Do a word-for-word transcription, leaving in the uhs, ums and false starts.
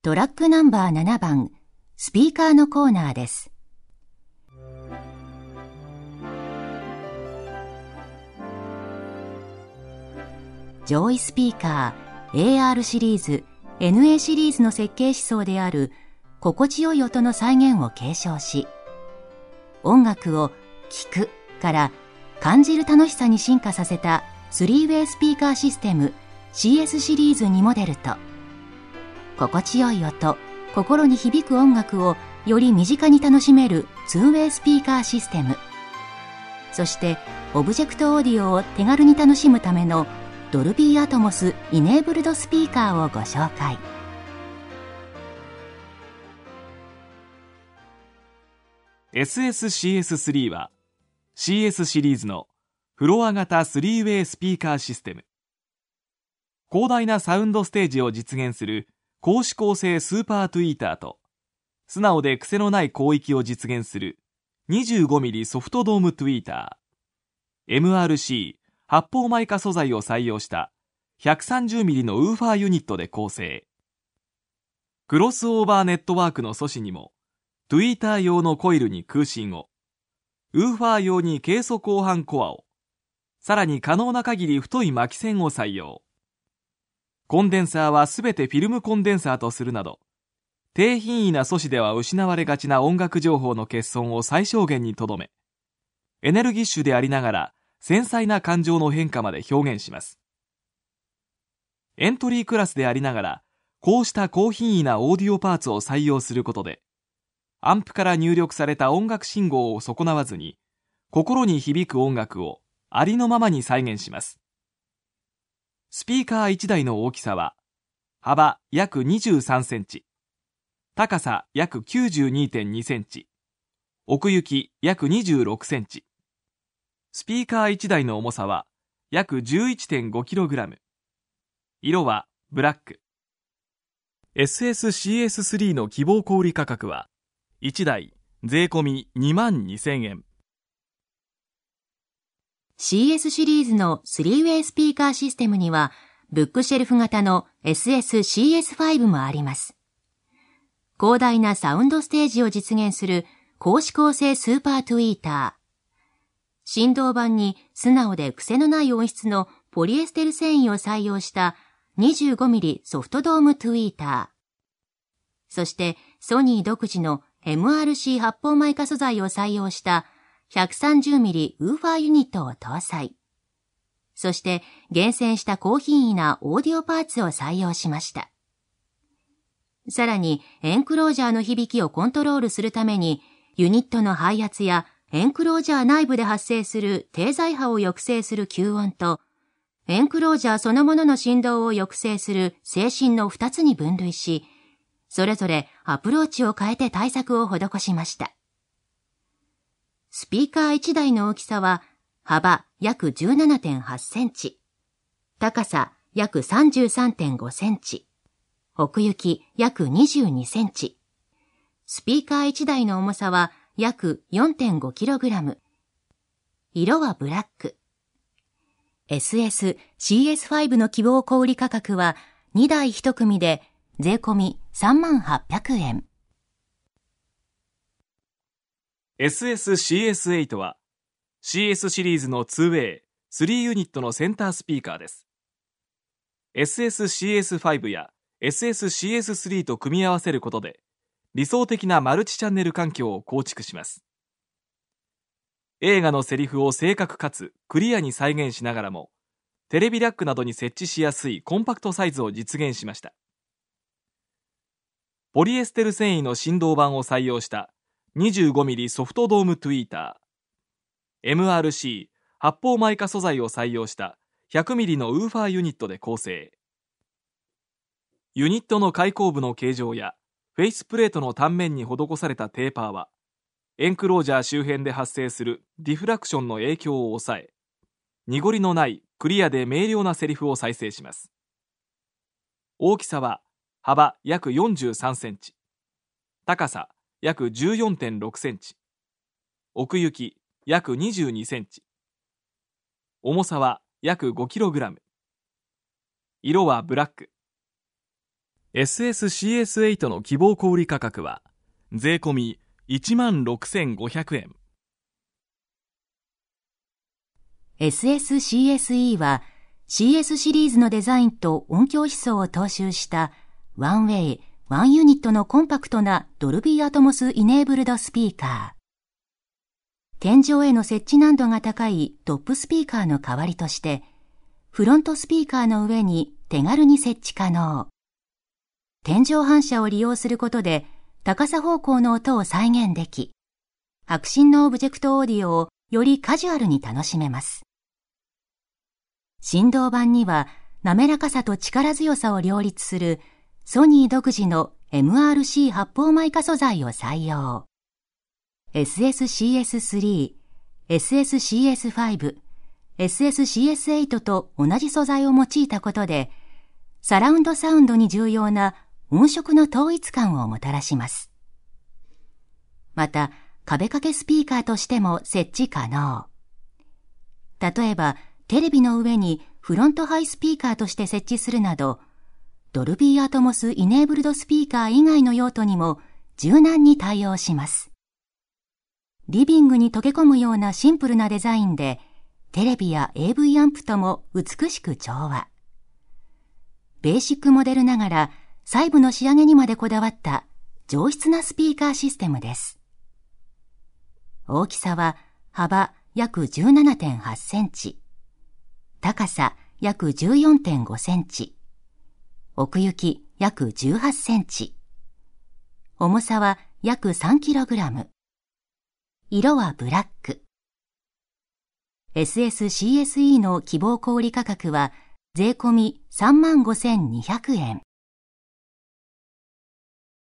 トラックナンバーななばん、スピーカーのコーナーです。上位スピーカー、エーアール シリーズ、エヌエー シリーズの設計思想である心地よい音の再現を継承し、音楽を聴くから感じる楽しさに進化させたスリーウェイスピーカーシステム シーエス シリーズにモデルと、心地よい音、心に響く音楽をより身近に楽しめるツーウェイスピーカーシステム、そしてオブジェクトオーディオを手軽に楽しむためのドルビーアトモスイネーブルドスピーカーをご紹介。 エスエスシーエススリー は シーエス シリーズのフロア型スリーウェイスピーカーシステム。広大なサウンドステージを実現する高指向性スーパートゥイーターと、素直で癖のない広域を実現する にじゅうごミリ ソフトドームトゥイーター、エムアールシー 発泡マイカ素材を採用した ひゃくさんじゅうミリ のウーファーユニットで構成。クロスオーバーネットワークの素子にも、トゥイーター用のコイルに空心を、ウーファー用にケイ素鋼板コアを、さらに可能な限り太い巻き線を採用。コンデンサーはすべてフィルムコンデンサーとするなど、低品位な素子では失われがちな音楽情報の欠損を最小限にとどめ、エネルギッシュでありながら繊細な感情の変化まで表現します。エントリークラスでありながら、こうした高品位なオーディオパーツを採用することで、アンプから入力された音楽信号を損なわずに、心に響く音楽をありのままに再現します。スピーカーいちだいの大きさは、幅約にじゅうさんセンチ、高さ約 きゅうじゅうにてんにセンチ、奥行き約にじゅうろくセンチ。スピーカーいちだいの重さは約 じゅういってんごキログラム。色はブラック。エスエスシーエススリー の希望小売価格はいちだい税込みにまんにせんえん。 シーエス シリーズのスリーウェイスピーカーシステムには、ブックシェルフ型の エスエスシーエスファイブ もあります。広大なサウンドステージを実現する高指向性スーパートゥイーター。振動板に素直で癖のない音質のポリエステル繊維を採用した にじゅうごミリ ソフトドームトゥイーター。そしてソニー独自の エムアールシー 発泡マイカ素材を採用したひゃくさんじゅうミリ ウーファーユニットを搭載。そして厳選した高品位なオーディオパーツを採用しました。さらにエンクロージャーの響きをコントロールするために、ユニットの配圧やエンクロージャー内部で発生する低在波を抑制する吸音と、エンクロージャーそのものの振動を抑制する制振のふたつに分類し、それぞれアプローチを変えて対策を施しました。スピーカーいちだいの大きさは、幅約 じゅうななてんはちセンチ、高さ約 さんじゅうさんてんごセンチ、奥行き約にじゅうにセンチ。スピーカーいちだいの重さは約 よんてんごキログラム。色はブラック。エスエスシーエスファイブ の希望小売価格はにだいいち組で税込みさんまんはっぴゃくえん。 エスエスシーエスエイト は シーエス シリーズの ツーウェイ、スリーユニットのセンタースピーカーです。エスエスシーエスファイブ や エスエスシーエススリー と組み合わせることで、理想的なマルチチャンネル環境を構築します。映画のセリフを正確かつクリアに再現しながらも、テレビラックなどに設置しやすいコンパクトサイズを実現しました。ポリエステル繊維の振動板を採用した にじゅうごミリ ソフトドームトゥイーター、エムアールシー 発泡マイカ素材を採用した ひゃくミリ のウーファーユニットで構成。ユニットの開口部の形状やフェイスプレートの単面に施されたテーパーは、エンクロージャー周辺で発生するディフラクションの影響を抑え、濁りのないクリアで明瞭なセリフを再生します。大きさは幅約よんじゅうさんセンチ、高さ約 じゅうよんてんろくセンチ、奥行き約にじゅうにセンチ、重さは約 ごキログラム。色はブラック。 エスエスシーエスエイト の希望小売価格は税込み いちまんろくせんごひゃくえん。 エスエスシーエスイー は シーエス シリーズのデザインと音響思想を踏襲したワンウェイ、ワンユニットのコンパクトなドルビーアトモスイネーブルドスピーカー。天井への設置難度が高いトップスピーカーの代わりとして、フロントスピーカーの上に手軽に設置可能。天井反射を利用することで高さ方向の音を再現でき、迫真のオブジェクトオーディオをよりカジュアルに楽しめます。振動板には滑らかさと力強さを両立するソニー独自の エムアールシー 発泡マイカ素材を採用。エスエスシーエススリー、エスエスシーエスファイブ、エスエスシーエスエイト と同じ素材を用いたことで、サラウンドサウンドに重要な音色の統一感をもたらします。また、壁掛けスピーカーとしても設置可能。例えば、テレビの上にフロントハイスピーカーとして設置するなど、ドルビーアトモスイネーブルドスピーカー以外の用途にも柔軟に対応します。リビングに溶け込むようなシンプルなデザインで、テレビや エーブイ アンプとも美しく調和。ベーシックモデルながら細部の仕上げにまでこだわった上質なスピーカーシステムです。大きさは幅約 じゅうななてんはちセンチ、高さ約 じゅうよんてんごセンチ、奥行き約じゅうはちセンチ、重さは約 さんキログラム、色はブラック。エスエスシーエスイー の希望小売価格は税込み さんまんごせんにひゃくえん。